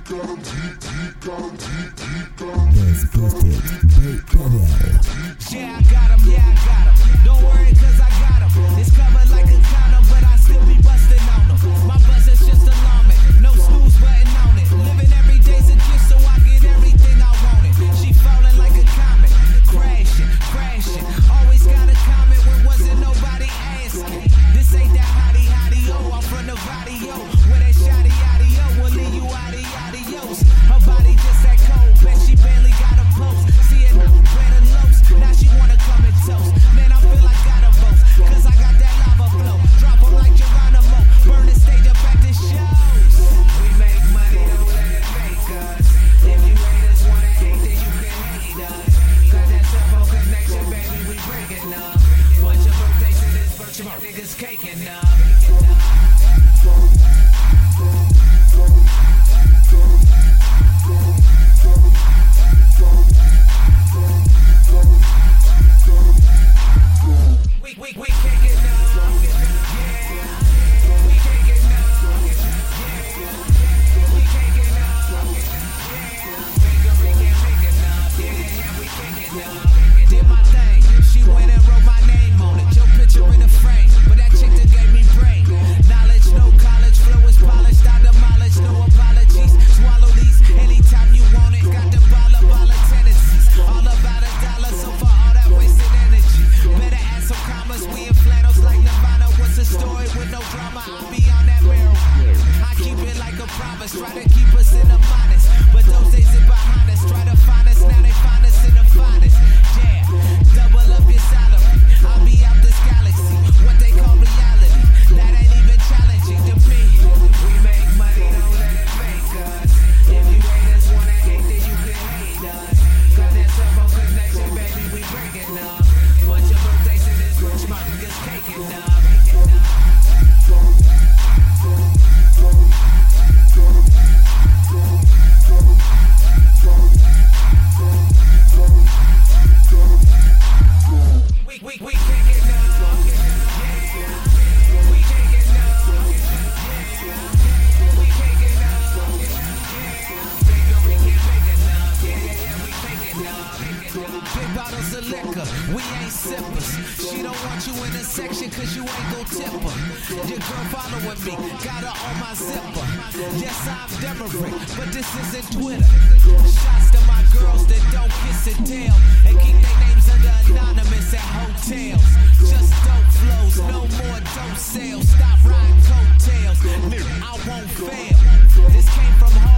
Yeah, I got him. Don't worry, cause I got him. It's covered like a condom, but I still be busting on them. My buzz is just alarming, no snooze button on it. Living every day's a gift, so I get everything I wanted. She falling like a comet, crashing. Always got a comment when wasn't nobody asking. This ain't that hottie, oh, I'm from the Vadio. Where that shotty, yo, will leave you adios. Her body just that cold, bet she barely got a post. See it now, Brandon Lowe's, now she wanna come and toast. Man, I feel like I gotta boast, cause I got that lava flow. Drop 'em like Geronimo, burn the stage up at the shows. We make money, don't let it make us. If you haters wanna hate, then you can hate us. Cause that simple connection, baby, we breaking up. Bunch of birthdays in this virtual niggas caking up. We can't get enough, yeah. We can't get enough, yeah. We can't get enough, yeah. Bakery can't make enough, yeah. We can't get enough. Did my thing, she went and wrote my name on it. Your picture in the frame, but that chick that gave me brain. Knowledge, no college, flow is polished. I demolish, no apologies. Swallow these anytime you want it. Got the ball of tendencies. All about a dollar, so for all that wasted energy. Better add some commas, we in flannels like Nirvana. What's the story with no drama? I'll be on that marijuana. I keep it like a promise, try to keep us in the minus. But those days are behind us, try to find us, now they find us in the finest. Yeah, double up your salary, I'll be out this galaxy. What they call reality, that ain't even challenging to me. We make money, don't let it make us. If you haters wanna hate, then you can hate us. Cause there's some connection, baby, we breaking up. Bunch of birthdays in this rich, my niggas caking up. We can't get enough, yeah. We can't get enough, yeah. We can't get enough, yeah. Baby, we can't make enough, yeah. We can't get enough. Big bottles of liquor, we ain't sippers. She don't want you in the section cause you ain't gon' tip her. Your girl following me, got her on my zipper. Yes, I'm Demerick, but this isn't Twitter. Shots to my girls that don't kiss and tell, and keep their names under anonymous at hotels. Just dope flows, no more dope sales. Stop riding coattails, I won't fail. This came from home.